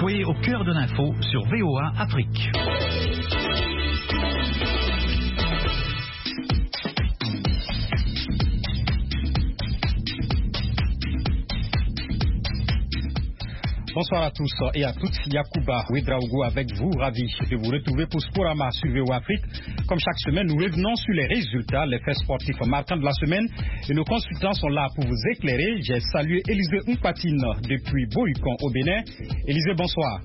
Soyez au cœur de l'info sur VOA Afrique. Bonsoir à tous et à toutes, Yacouba Ouedraogo avec vous, ravi de vous retrouver pour Sporama sur VOA Afrique. Comme chaque semaine, nous revenons sur les résultats, les faits sportifs marquants de la semaine et nos consultants sont là pour vous éclairer. J'ai salué Élisée Mpatine depuis Boycon au Bénin. Élisée, bonsoir.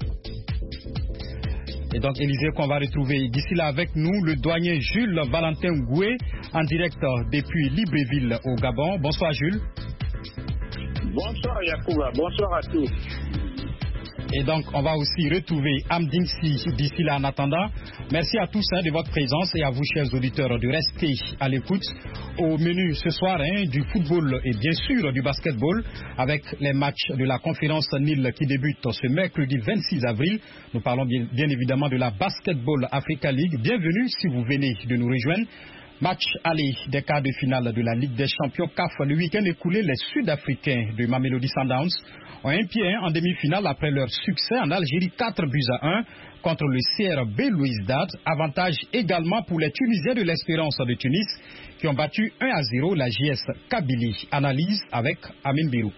Et donc Élisée qu'on va retrouver d'ici là avec nous, le douanier Jules Valentin Goué en direct depuis Libreville au Gabon. Bonsoir Jules. Bonsoir Yacouba, bonsoir à tous. Et donc, on va aussi retrouver Amdingsi d'ici là en attendant. Merci à tous de votre présence et à vous, chers auditeurs, de rester à l'écoute. Au menu ce soir, du football et bien sûr du basketball avec les matchs de la conférence Nil qui débutent ce mercredi 26 avril. Nous parlons bien évidemment de la Basketball Africa League. Bienvenue si vous venez de nous rejoindre. Match aller des quarts de finale de la Ligue des Champions CAF. Le week-end écoulé, les Sud-Africains de Mamelodi Sundowns ont un pied en demi-finale après leur succès en Algérie 4-1 contre le CRB Louizdad. Avantage également pour les Tunisiens de l'Espérance de Tunis qui ont battu 1-0 la JS Kabylie. Analyse avec Amin Birouk.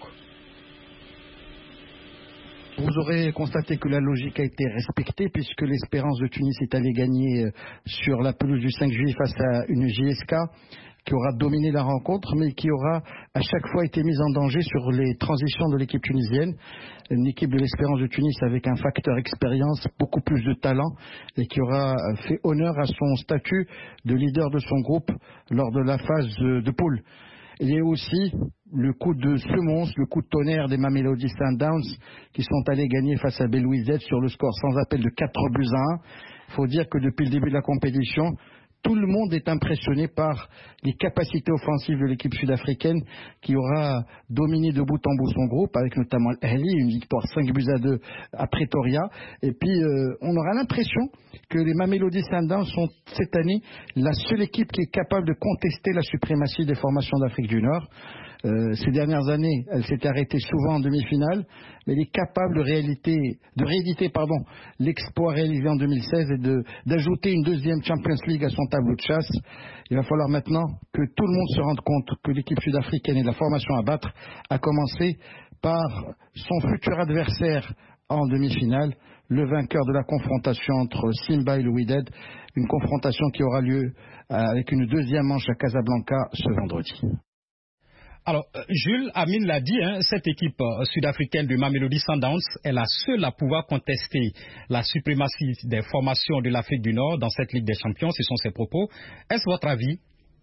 Vous aurez constaté que la logique a été respectée puisque l'Espérance de Tunis est allée gagner sur la pelouse du 5 juillet face à une JSK qui aura dominé la rencontre mais qui aura à chaque fois été mise en danger sur les transitions de l'équipe tunisienne. Une équipe de l'Espérance de Tunis avec un facteur expérience, beaucoup plus de talent et qui aura fait honneur à son statut de leader de son groupe lors de la phase de poule. Il y a aussi le coup de semonce, le coup de tonnerre des Mamelodi Sundowns qui sont allés gagner face à Belouizdad sur le score sans appel de 4-1. Il faut dire que depuis le début de la compétition, tout le monde est impressionné par les capacités offensives de l'équipe sud-africaine qui aura dominé de bout en bout son groupe avec notamment l'Ahli, une victoire 5-2 à Pretoria. Et puis on aura l'impression que les Mamelodi Sundowns sont cette année la seule équipe qui est capable de contester la suprématie des formations d'Afrique du Nord. Ces dernières années, elle s'est arrêtée souvent en demi-finale, mais elle est capable de rééditer l'exploit réalisé en 2016 et d'ajouter une deuxième Champions League à son tableau de chasse. Il va falloir maintenant que tout le monde se rende compte que l'équipe sud-africaine est la formation à battre, à commencer par son futur adversaire en demi-finale, le vainqueur de la confrontation entre Simba et Louizdad, une confrontation qui aura lieu avec une deuxième manche à Casablanca ce vendredi. Alors, Jules, Amine l'a dit, cette équipe sud-africaine de Mamelodi Sundowns est la seule à pouvoir contester la suprématie des formations de l'Afrique du Nord dans cette Ligue des Champions. Ce sont ses propos. Est-ce votre avis?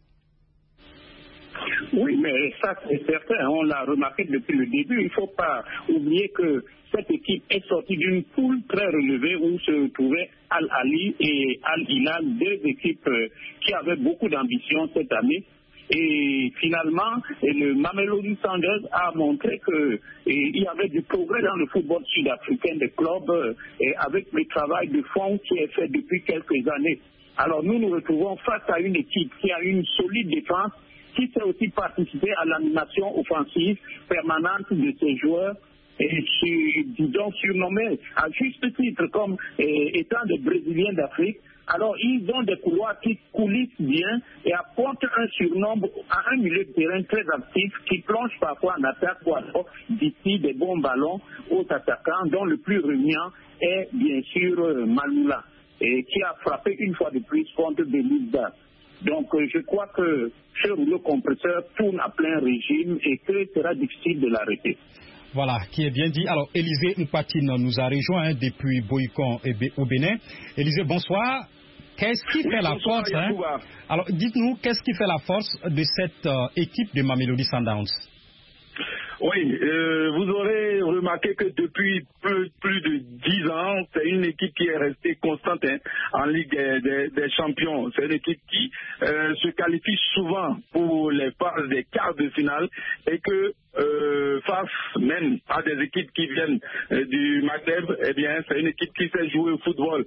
Oui, mais ça c'est certain. On l'a remarqué depuis le début. Il ne faut pas oublier que cette équipe est sortie d'une poule très relevée où se trouvaient Al-Ali et Al-Hilal, deux équipes qui avaient beaucoup d'ambition cette année. Et finalement, le Mamelodi Sundowns a montré qu'il y avait du progrès dans le football sud-africain des clubs avec le travail de fond qui est fait depuis quelques années. Alors nous nous retrouvons face à une équipe qui a une solide défense, qui sait aussi participer à l'animation offensive permanente de ses joueurs et disons surnommés à juste titre comme étant des Brésiliens d'Afrique. Alors, ils ont des couloirs qui coulissent bien et apportent un surnombre à un milieu de terrain très actif qui plonge parfois en attaque ou alors d'ici des bons ballons aux attaquants, dont le plus remuant est bien sûr Maloula, et qui a frappé une fois de plus contre Belouizdad. Donc, je crois que ce rouleau compresseur tourne à plein régime et que ce sera difficile de l'arrêter. Voilà, qui est bien dit. Alors, Élisée Mpatine nous a rejoint depuis Boycon au Bénin. Élisée, bonsoir. Qu'est-ce qui fait la force Alors, dites-nous, qu'est-ce qui fait la force de cette équipe de Mamelodi Sundowns? Oui, vous aurez remarqué que depuis plus de 10 ans, c'est une équipe qui est restée constante en Ligue des Champions. C'est une équipe qui se qualifie souvent pour les phases des quarts de finale et que face même à des équipes qui viennent du Maghreb, eh bien, c'est une équipe qui sait jouer au football.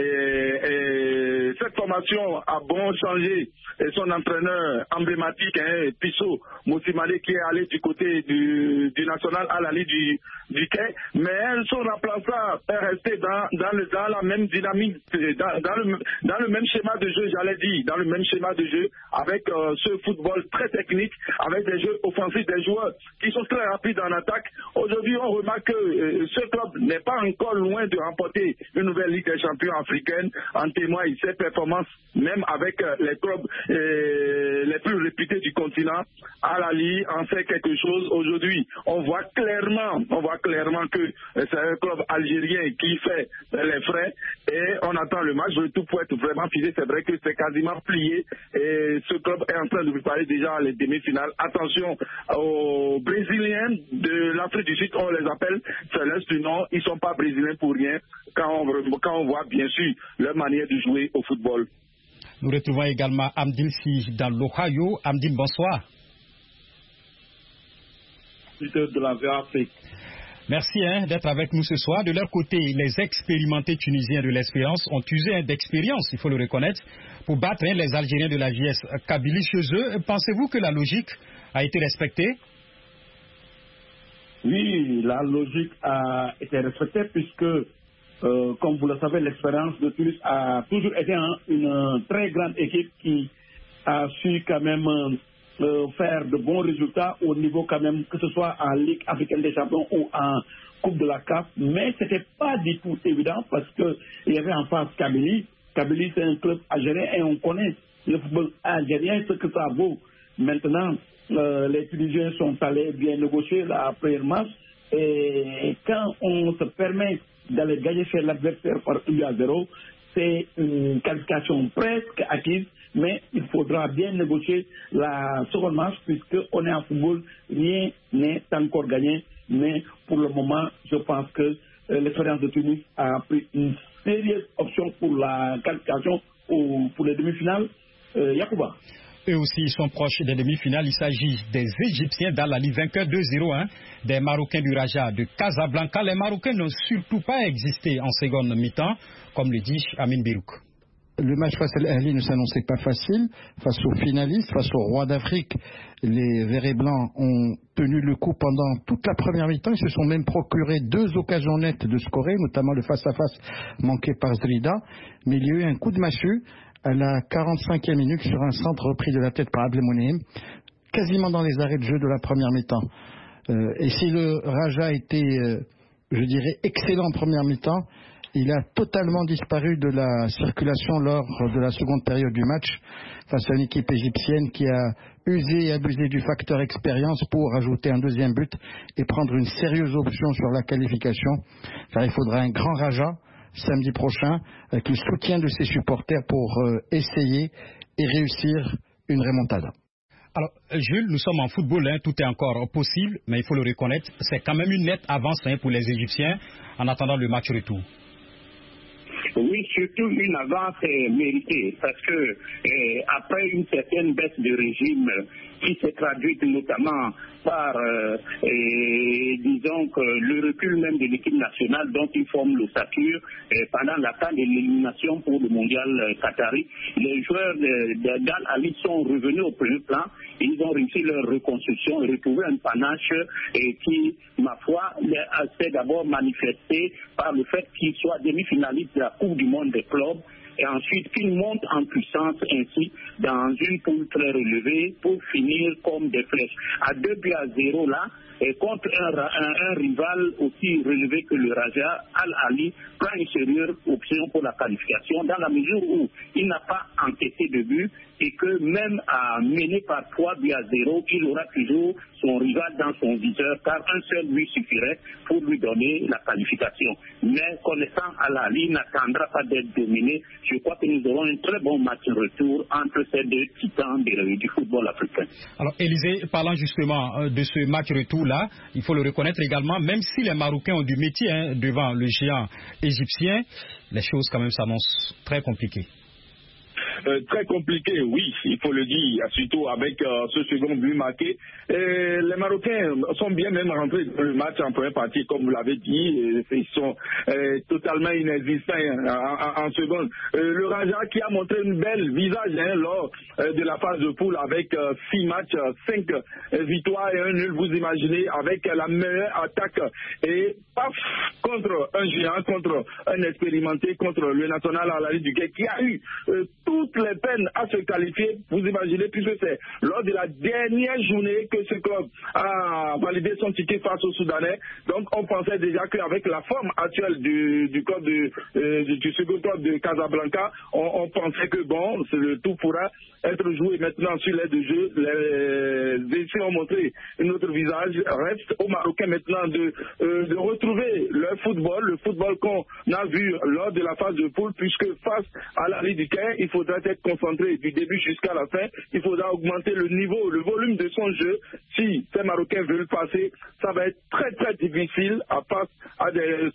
Et cette formation a bon changé. Et son entraîneur emblématique, Pisso Moussimane, qui est allé du côté du national à la Ligue du Quai, mais son remplaçant est resté dans la même dynamique, dans le même schéma de jeu, j'allais dire, dans le même schéma de jeu, avec ce football très technique, avec des jeux offensifs, des joueurs qui sont très rapides en attaque. Aujourd'hui, on remarque que ce club n'est pas encore loin de remporter une nouvelle Ligue des champions africaine. En témoigne ses performances, même avec les clubs les plus réputés du continent. Al-Ahly en fait quelque chose. Aujourd'hui, on voit clairement que c'est un club algérien qui fait les frais et on attend le match. Le tout pour être vraiment figé. C'est vrai que c'est quasiment plié et ce club est en train de préparer déjà les demi-finales. Attention aux Brésiliens de l'Afrique du Sud, on les appelle Céleste du Nord. Ils ne sont pas brésiliens pour rien quand on voit bien sûr leur manière de jouer au football. Nous retrouvons également Amdine Si dans l'Ohio. Amdine, bonsoir. De la VAFrique. Merci d'être avec nous ce soir. De leur côté, les expérimentés tunisiens de l'Espérance ont usé d'expérience, il faut le reconnaître, pour battre les Algériens de la JS Kabylie chez eux. Pensez-vous que la logique a été respectée? Oui, la logique a été respectée puisque, comme vous le savez, l'Espérance de Tunis a toujours été une très grande équipe qui a su quand même faire de bons résultats au niveau quand même, que ce soit en Ligue africaine des champions ou en Coupe de la CAF. Mais ce n'était pas du tout évident parce qu'il y avait en face Kabylie. Kabylie, c'est un club algérien et on connaît le football algérien, ce que ça vaut. Maintenant, les Tunisiens sont allés bien négocier la première match et quand on se permet d'aller gagner chez l'adversaire par 1-0, c'est une qualification presque acquise, mais il faudra bien négocier la seconde match puisqu'on est en football, rien n'est encore gagné, mais pour le moment, je pense que l'Espérance de Tunis a pris une sérieuse option pour la qualification ou pour les demi-finales. Yacouba. Eux aussi sont proches des demi-finales. Il s'agit des Égyptiens d'Al-Ahly, vainqueurs 2-0, des Marocains du Raja de Casablanca. Les Marocains n'ont surtout pas existé en seconde mi-temps, comme le dit Amin Birouk. Le match face à l'Ahly ne s'annonçait pas facile. Face aux finalistes, face au roi d'Afrique, les Verts et Blancs ont tenu le coup pendant toute la première mi-temps. Ils se sont même procuré 2 occasions nettes de scorer, notamment le face-à-face manqué par Zrida. Mais il y a eu un coup de massue à la 45e minute sur un centre repris de la tête par Abdelmonem, quasiment dans les arrêts de jeu de la première mi-temps. Et si le Raja était, je dirais, excellent en première mi-temps, il a totalement disparu de la circulation lors de la seconde période du match face à une équipe égyptienne qui a usé et abusé du facteur expérience pour ajouter un deuxième but et prendre une sérieuse option sur la qualification, car il faudra un grand Raja samedi prochain avec le soutien de ses supporters pour essayer et réussir une remontada. Alors, Jules, nous sommes en football, tout est encore possible, mais il faut le reconnaître, c'est quand même une nette avance pour les Égyptiens en attendant le match retour. Oui, surtout une avance méritée, parce que après une certaine baisse de régime qui s'est traduite notamment par, disons, que le recul même de l'équipe nationale dont ils forment l'ossature pendant l'attente de l'élimination pour le mondial qatari, les joueurs d'Al-Ahly sont revenus au premier plan. Ils ont réussi leur reconstruction et retrouvé un panache qui, ma foi, s'est d'abord manifesté par le fait qu'ils soient demi-finalistes de la Coupe du monde des clubs et ensuite qu'ils montent en puissance ainsi dans une poule très relevée pour finir comme des flèches. À 2-0 là, et contre un rival aussi relevé que le Raja, Al-Ahly prend une sérieuse option pour la qualification dans la mesure où il n'a pas encaissé de but et que même à mener par 3-0, il aura toujours son rival dans son viseur car un seul but suffirait pour lui donner la qualification. Mais connaissant Al-Ahly n'attendra pas d'être dominé. Je crois que nous aurons un très bon match retour entre ces deux titans du football africain. Alors Élisée, parlant justement de ce match retour-là, il faut le reconnaître également, même si les Marocains ont du métier devant le géant égyptien, les choses quand même s'annoncent très compliquées. très compliqué, oui, il faut le dire, surtout avec ce second but marqué. Et les Marocains sont bien même rentrés dans le match en première partie, comme vous l'avez dit, ils sont totalement inexistants en seconde. Le Raja qui a montré une belle visage lors de la phase de poule avec 6 matchs, 5 victoires et 1 nul, vous imaginez, avec la meilleure attaque et paf, contre un géant, contre un expérimenté, contre le national Al Ahly du Caire qui a eu toutes les peines à se qualifier, vous imaginez, puisque c'est lors de la dernière journée que ce club a validé son ticket face aux Soudanais. Donc on pensait déjà qu'avec la forme actuelle du club du second club de Casablanca, on pensait que bon, tout pourra être joué maintenant sur l'aide de jeu. Les essais ont montré notre visage. Reste aux Marocains maintenant de retrouver leur football, le football qu'on a vu lors de la phase de poule, puisque face à la Ligue du Caire, il faudra être concentré du début jusqu'à la fin. Il faudra augmenter le niveau, le volume de son jeu. Si ces Marocains veulent passer, ça va être très très difficile à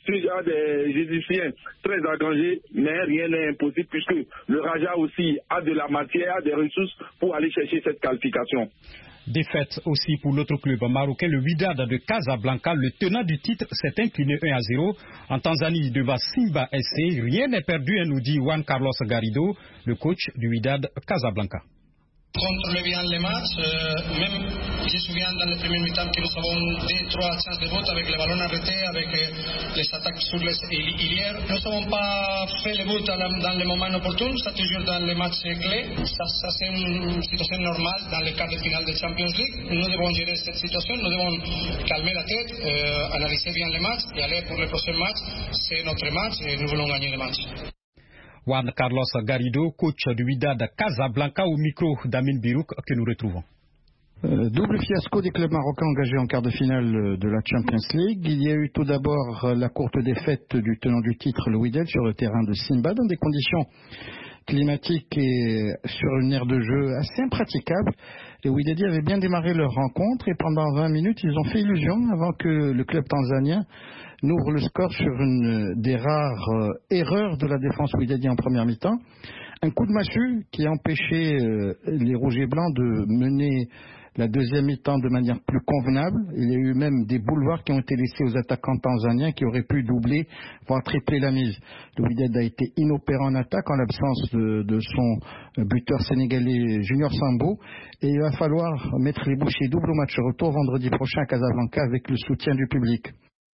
des Égyptiens très engagés, mais rien n'est impossible puisque le Raja aussi a de la matière, des ressources pour aller chercher cette qualification. Défaite aussi pour l'autre club marocain, le Wydad de Casablanca. Le tenant du titre s'est incliné 1-0 en Tanzanie devant Simba SC. Rien n'est perdu, nous dit Juan Carlos Garrido, le coach du Wydad Casablanca. Contrôler bien les matchs, même je me souviens dans le premier mi-temps que nous avons 2-3 chances de but avec les ballons arrêtés, avec les attaques sur les ailières. Nous n'avons pas fait les buts dans les moments opportuns, ça toujours dans les matchs clés. Ça c'est une situation normale dans les quarts de finale de Champions League. Nous devons gérer cette situation, nous devons calmer la tête, analyser bien les matchs et aller pour les prochains matchs. C'est notre match et nous voulons gagner les matchs. Juan Carlos Garrido, coach du Wydad Casablanca, au micro d'Amin Birouk que nous retrouvons. Double fiasco des clubs marocains engagés en quart de finale de la Champions League. Il y a eu tout d'abord la courte défaite du tenant du titre, le Wydad, sur le terrain de Simba, dans des conditions climatiques et sur une aire de jeu assez impraticable. Les Wydadi avaient bien démarré leur rencontre et pendant 20 minutes, ils ont fait illusion avant que le club tanzanien n'ouvre le score sur une des rares erreurs de la défense Wydadi en première mi-temps. Un coup de massue qui a empêché les rouges et blancs de mener la deuxième mi-temps de manière plus convenable. Il y a eu même des boulevards qui ont été laissés aux attaquants tanzaniens qui auraient pu doubler, voire tripler la mise. Le Wydad a été inopérant en attaque en l'absence de son buteur sénégalais Junior Sambo. Et il va falloir mettre les bouchées doubles au match retour vendredi prochain à Casablanca avec le soutien du public.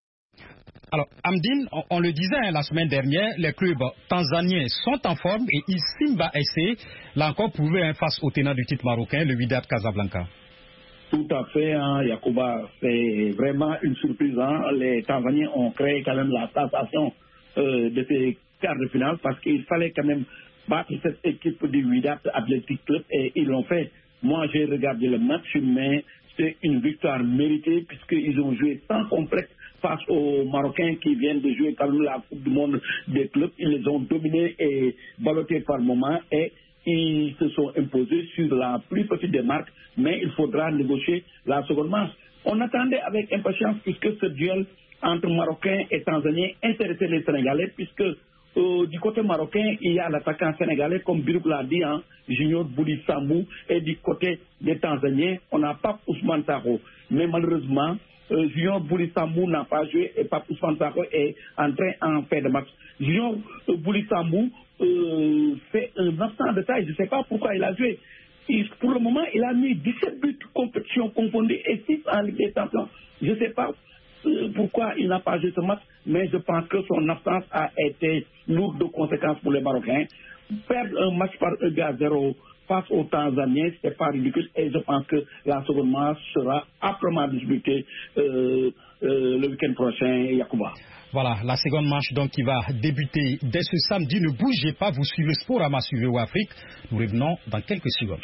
Alors, Amdine, on le disait la semaine dernière, les clubs tanzaniens sont en forme et Simba SC l'a encore prouvé face au tenant du titre marocain, le Wydad Casablanca. Tout à fait, Yacouba, c'est vraiment une surprise. Les Tanzaniens ont créé quand même la sensation de ces quarts de finale parce qu'il fallait quand même battre cette équipe du Wydad Athletic Club et ils l'ont fait. Moi, j'ai regardé le match, mais c'est une victoire méritée puisqu'ils ont joué sans complexe face aux Marocains qui viennent de jouer quand même la Coupe du Monde des clubs. Ils les ont dominés et ballottés par moments et ils se sont imposés sur la plus petite des marques, mais il faudra négocier la seconde manche. On attendait avec impatience puisque ce duel entre Marocains et Tanzaniens intéressait les Sénégalais puisque du côté marocain, il y a l'attaquant sénégalais, comme Birouk l'a dit, Junior Bouli Sambou, et du côté des Tanzaniens, on n'a pas Ousmane Taro. Mais malheureusement, Junior Bouli Sambou n'a pas joué et Pape Ousmane Taro est entré en fin de match. Junior Bouli Sambou fait un absent de taille, je ne sais pas pourquoi il a joué. Pour le moment, il a mis 17 buts compétition confondue et 6 en Ligue des Champions. Je ne sais pas pourquoi il n'a pas joué ce match, mais je pense que son absence a été lourde de conséquences pour les Marocains. Perdre un match par 1-0 face aux Tanzaniens, ce n'est pas ridicule et je pense que la seconde match sera âprement disputée le week-end prochain, Yacouba. Voilà, la seconde manche donc qui va débuter dès ce samedi. Ne bougez pas, vous suivez Sporama sur VOA Afrique. Nous revenons dans quelques secondes.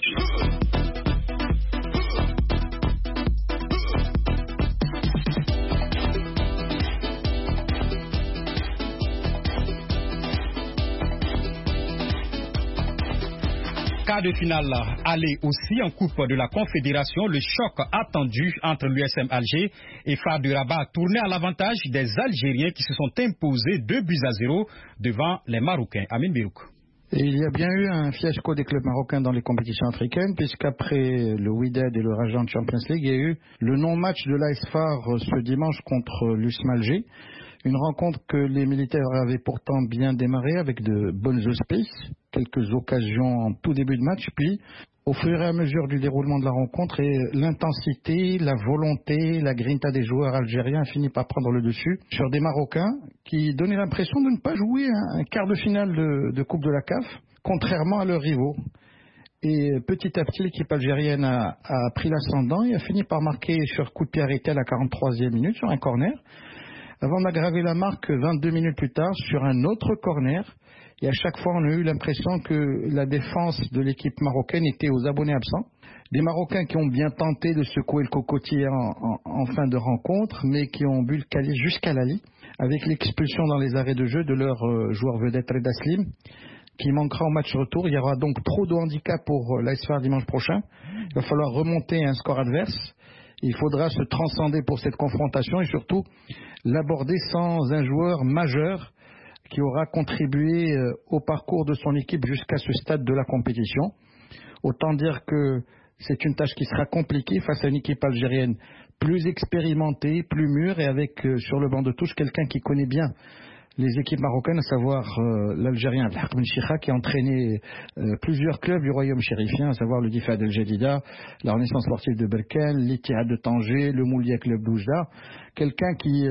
Quart de finale aller aussi en Coupe de la Confédération. Le choc attendu entre l'USM Alger et Phare de Rabat a tourné à l'avantage des Algériens qui se sont imposés 2-0 devant les Marocains. Amin Birouk. Et il y a bien eu un fiasco des clubs marocains dans les compétitions africaines, puisqu'après le Wydad et le Raja Champions League, il y a eu le non-match de l'AS FAR ce dimanche contre l'USM Alger. Une rencontre que les militaires avaient pourtant bien démarré avec de bonnes auspices, quelques occasions en tout début de match, puis au fur et à mesure du déroulement de la rencontre, et l'intensité, la volonté, la grinta des joueurs algériens a fini par prendre le dessus sur des Marocains qui donnaient l'impression de ne pas jouer un quart de finale de Coupe de la CAF, contrairement à leurs rivaux. Et petit à petit, l'équipe algérienne a pris l'ascendant et a fini par marquer sur coup de pied arrêté à la 43e minute sur un corner, avant d'aggraver la marque 22 minutes plus tard sur un autre corner. Et à chaque fois, on a eu l'impression que la défense de l'équipe marocaine était aux abonnés absents. Des Marocains qui ont bien tenté de secouer le cocotier en fin de rencontre, mais qui ont bu le calice jusqu'à la lie, avec l'expulsion dans les arrêts de jeu de leur joueur vedette Reda Slim, qui manquera au match retour. Il y aura donc trop de handicap pour l'AS FAR dimanche prochain. Il va falloir remonter un score adverse. Il faudra se transcender pour cette confrontation et surtout l'aborder sans un joueur majeur qui aura contribué au parcours de son équipe jusqu'à ce stade de la compétition. Autant dire que c'est une tâche qui sera compliquée face à une équipe algérienne plus expérimentée, plus mûre et avec sur le banc de touche quelqu'un qui connaît bien les équipes marocaines, à savoir l'Algérien Abdelhak Ben Chikha, qui a entraîné plusieurs clubs du royaume chérifien, à savoir le Difad El Jadida, la Renaissance sportive de Berkane, l'Ittihad de Tanger, le Moulia Club d'Oujda. Quelqu'un qui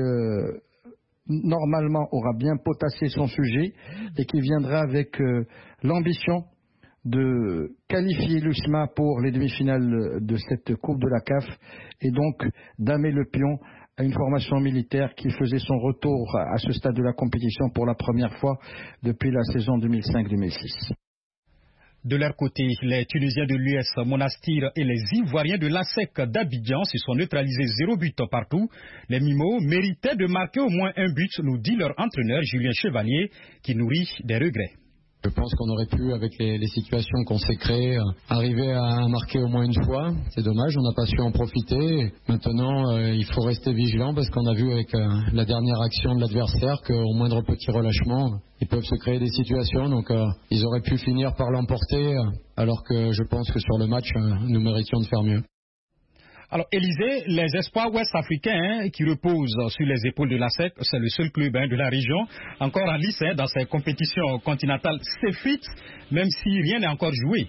normalement aura bien potassé son sujet et qui viendra avec l'ambition de qualifier l'USMA pour les demi-finales de cette Coupe de la CAF et donc damer le pion à une formation militaire qui faisait son retour à ce stade de la compétition pour la première fois depuis la saison 2005-2006. De leur côté, les Tunisiens de l'US Monastir et les Ivoiriens de l'ASEC d'Abidjan se sont neutralisés 0 but partout. Les Mimos méritaient de marquer au moins un but, nous dit leur entraîneur Julien Chevalier, qui nourrit des regrets. Je pense qu'on aurait pu, avec les situations qu'on s'est créées, arriver à marquer au moins une fois. C'est dommage, on n'a pas su en profiter. Maintenant, il faut rester vigilant parce qu'on a vu avec la dernière action de l'adversaire qu'au moindre petit relâchement, ils peuvent se créer des situations. Donc, ils auraient pu finir par l'emporter, alors que je pense que sur le match, nous méritions de faire mieux. Alors, Élysée, les espoirs ouest-africains qui reposent sur les épaules de l'ASEC, c'est le seul club de la région, encore en lice dans ces compétitions continentales, s'effrite, même si rien n'est encore joué.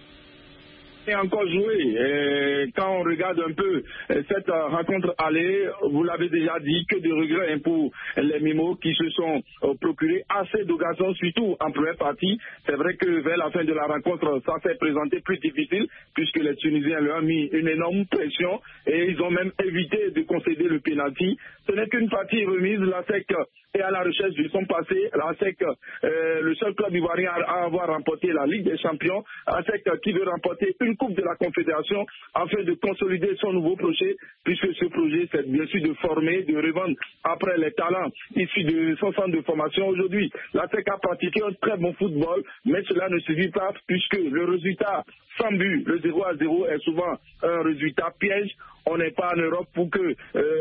Encore joué. Quand on regarde un peu cette rencontre aller, vous l'avez déjà dit, que de regrets pour les Mimos qui se sont procurés assez d'occasions, surtout en première partie. C'est vrai que vers la fin de la rencontre, ça s'est présenté plus difficile puisque les Tunisiens leur ont mis une énorme pression et ils ont même évité de concéder le pénalty. Ce n'est qu'une partie remise. L'ASEC est à la recherche de son passé. L'ASEC, le seul club ivoirien à avoir remporté la Ligue des Champions. l'ASEC qui veut remporter une Coupe de la Confédération afin de consolider son nouveau projet, puisque ce projet, c'est bien sûr de former, de revendre après les talents issus de son centre de formation. Aujourd'hui, l'ASEC a pratiqué un très bon football, mais cela ne suffit pas puisque le résultat sans but, le 0-0 est souvent un résultat piège. On n'est pas en Europe pour que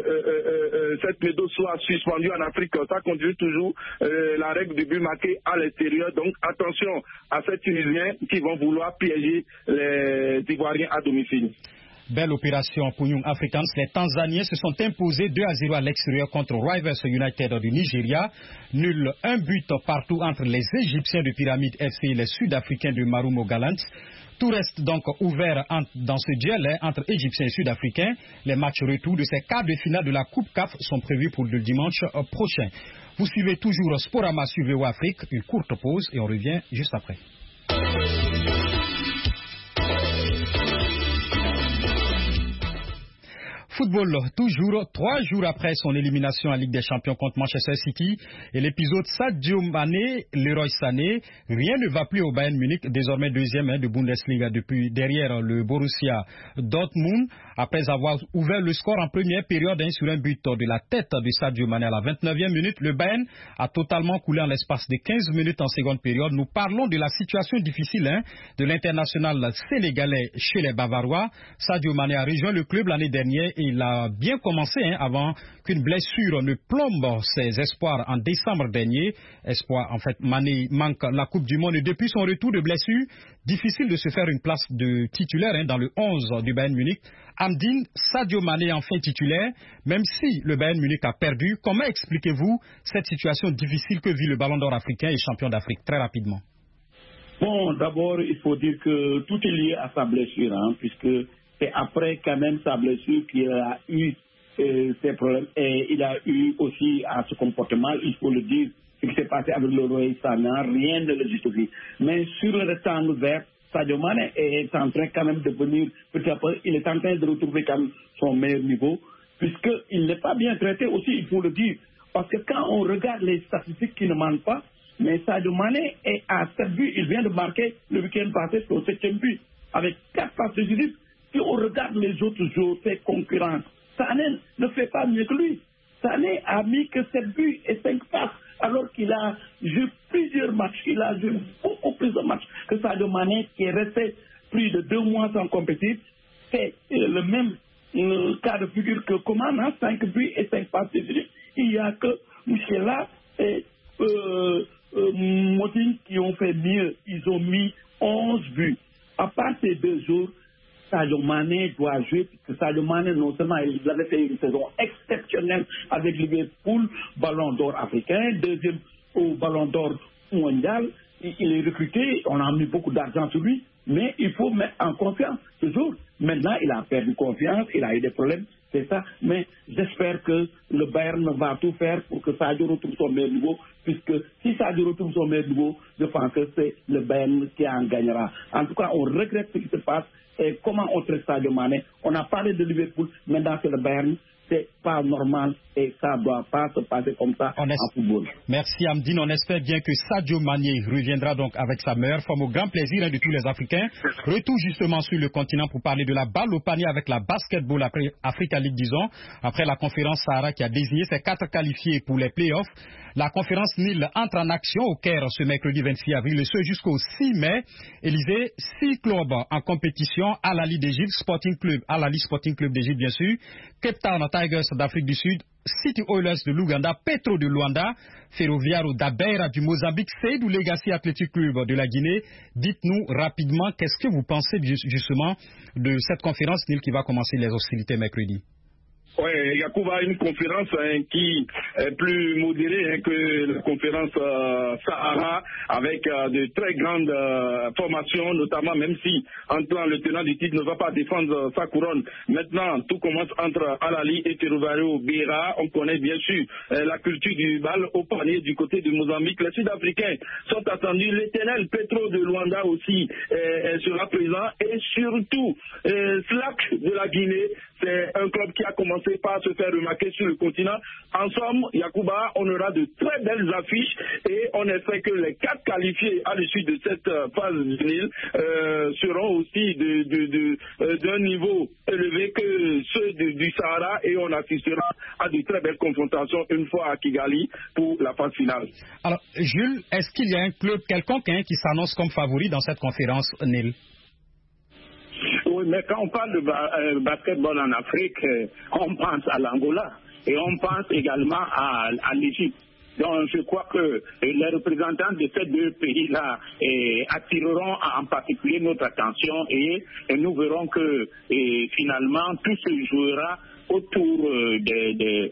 cette méthode soit suspendue en Afrique. Ça conduit toujours la règle du but marqué à l'extérieur. Donc attention à ces Tunisiens qui vont vouloir piéger les Ivoiriens à domicile. Belle opération pour Young Africans. Les Tanzaniens se sont imposés 2-0 à l'extérieur contre Rivers United du Nigeria. Nul, un but partout entre les Égyptiens de Pyramide FC et les Sud-Africains de Marumo Gallants. Tout reste donc ouvert dans ce duel entre Égyptiens et Sud-Africains. Les matchs retour de ces quarts de finale de la Coupe CAF sont prévus pour le dimanche prochain. Vous suivez toujours Sporama sur VOA Afrique. Une courte pause et on revient juste après. Football, toujours 3 jours après son élimination en Ligue des Champions contre Manchester City et l'épisode Sadio Mané, Leroy Sané, rien ne va plus au Bayern Munich, désormais deuxième de Bundesliga depuis derrière le Borussia Dortmund, après avoir ouvert le score en première période sur un but de la tête de Sadio Mané à la 29e minute. Le Bayern a totalement coulé en l'espace de 15 minutes en seconde période. Nous parlons de la situation difficile de l'international sénégalais chez les Bavarois. Sadio Mané a rejoint le club l'année dernière et il a bien commencé avant qu'une blessure ne plombe ses espoirs en décembre dernier. Espoir, en fait, Mané manque la Coupe du Monde et depuis son retour de blessure, difficile de se faire une place de titulaire dans le 11 du Bayern Munich. Amdine, Sadio Mané enfin titulaire, même si le Bayern Munich a perdu. Comment expliquez-vous cette situation difficile que vit le Ballon d'Or africain et champion d'Afrique? Très rapidement. Bon, d'abord, il faut dire que tout est lié à sa blessure, puisque c'est après quand même sa blessure qu'il a eu ces problèmes. Et il a eu aussi à ce comportement, il faut le dire, ce qui s'est passé avec le Roy Sana, rien ne le justifie. Mais sur le rectangle vert, Sadio Mané est en train quand même de venir, petit à petit, il est en train de retrouver quand même son meilleur niveau, puisqu'il n'est pas bien traité aussi, il faut le dire. Parce que quand on regarde les statistiques qui ne mentent pas, mais Sadio Mané est à 7 buts, il vient de marquer le week-end passé son 7e but, avec 4 passes décisives. Si on regarde les autres joueurs, ses concurrents, Sané ne fait pas mieux que lui. Sané a mis que 7 buts et 5 passes, alors qu'il a joué plusieurs matchs. Il a joué beaucoup plus de matchs que Sadio Mané, qui est resté plus de 2 mois sans compétir. C'est le même cas de figure que Coman, 5 buts et 5 passes décisives. Il n'y a que Mouchela et Motin qui ont fait mieux. Ils ont mis 11 buts. À part ces 2 jours, Sadio Mané doit jouer, puisque Sadio Mané, non seulement il avait fait une saison exceptionnelle avec Liverpool, Ballon d'Or africain, 2e au Ballon d'Or mondial. Il est recruté, on a mis beaucoup d'argent sur lui, mais il faut mettre en confiance toujours. Maintenant, il a perdu confiance, il a eu des problèmes, c'est ça. Mais j'espère que le Bayern va tout faire pour que Sadio retrouve son meilleur niveau, puisque si Sadio retrouve son meilleur niveau, je pense que c'est le Bayern qui en gagnera. En tout cas, on regrette ce qui se passe et comment on traite Sadio Mané. On a parlé de Liverpool, maintenant c'est le Bayern. C'est pas normal et ça ne doit pas se passer comme ça en football. Merci Amdine, on espère bien que Sadio Mané reviendra donc avec sa meilleure forme au grand plaisir de tous les Africains. Retour justement sur le continent pour parler de la balle au panier avec la Basketball Africa League, disons, après la conférence Sahara qui a désigné ses 4 qualifiés pour les playoffs. La conférence Nil entre en action au Caire ce mercredi 26 avril et ce jusqu'au 6 mai. Élysée, 6 clubs en compétition, Al Ahly d'Égypte, Sporting Club, Al Ahly Sporting Club d'Égypte bien sûr, Cape Town Tigers d'Afrique du Sud, City Oilers de l'Ouganda, Petro de Luanda, Ferroviario d'Abeira du Mozambique, Seydou Legacy Athletic Club de la Guinée. Dites-nous rapidement, qu'est-ce que vous pensez justement de cette conférence Nil qui va commencer les hostilités mercredi? Oui, Yacouba, une conférence qui est plus modérée que la conférence Sahara, avec de très grandes formations, notamment même si Antoine, le tenant du titre, ne va pas défendre sa couronne. Maintenant, tout commence entre Al Ahly et Ferroviario Beira. On connaît bien sûr la culture du bal au panier du côté du Mozambique. Les Sud-Africains sont attendus. L'éternel Petro de Luanda aussi sera présent. Et surtout, Slack de la Guinée, c'est un club qui a commencé par se faire remarquer sur le continent. En somme, Yacouba, on aura de très belles affiches et on espère que les 4 qualifiés à l'issue de cette phase du Nil seront aussi d'un niveau élevé que ceux du Sahara et on assistera à de très belles confrontations une fois à Kigali pour la phase finale. Alors, Jules, est-ce qu'il y a un club quelconque qui s'annonce comme favori dans cette conférence Nil? Oui, mais quand on parle de basketball en Afrique, on pense à l'Angola et on pense également à l'Égypte. Donc je crois que les représentants de ces 2 pays-là attireront en particulier notre attention et nous verrons que finalement tout se jouera autour des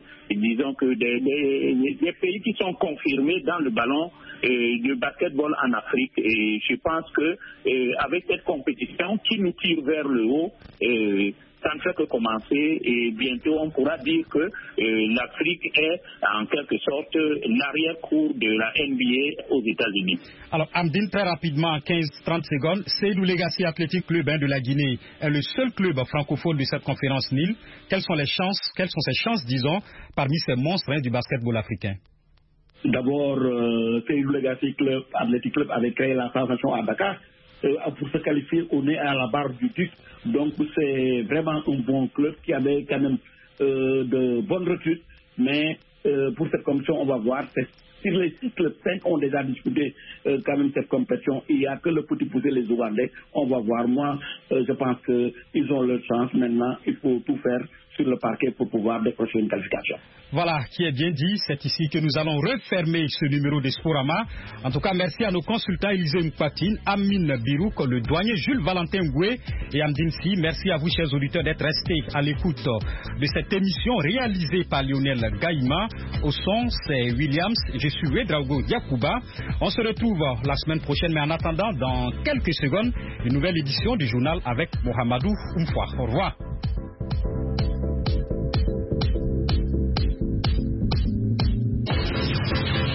pays qui sont confirmés dans le ballon de basketball en Afrique. Et je pense que avec cette compétition qui nous tire vers le haut, ça ne fait que commencer et bientôt on pourra dire que l'Afrique est en quelque sorte l'arrière-cour de la NBA aux États-Unis. Alors Amdine, très rapidement, 15-30 secondes, Seydou Legacy Athletic Club de la Guinée est le seul club francophone de cette conférence Nil. Quelles sont ses chances, disons, parmi ces monstres du basketball africain? D'abord, Seydou Legacy Club, Athletic Club avait créé la sensation à Dakar. Pour se qualifier, on est à la barre du titre. Donc c'est vraiment un bon club qui avait quand même de bonnes recrues. Mais pour cette compétition, on va voir. Sur les 6 clubs, 5 ont déjà disputé quand même cette compétition. Il n'y a que le petit poussé, les Ougandais. On va voir. Moi, je pense qu'ils ont leur chance. Maintenant, il faut tout faire sur le parquet pour pouvoir décrocher une qualification. Voilà, qui est bien dit. C'est ici que nous allons refermer ce numéro de Sporama. En tout cas, merci à nos consultants Élisée Mkwatine, Amine Birouk, le douanier Jules Valentin Ngoué et Amdine Si. Merci à vous, chers auditeurs, d'être restés à l'écoute de cette émission réalisée par Lionel Gaïma. Au son, c'est Williams. Je suis Wedraogo Diakouba. On se retrouve la semaine prochaine, mais en attendant, dans quelques secondes, une nouvelle édition du journal avec Mohamedou Oumfoua. Au revoir.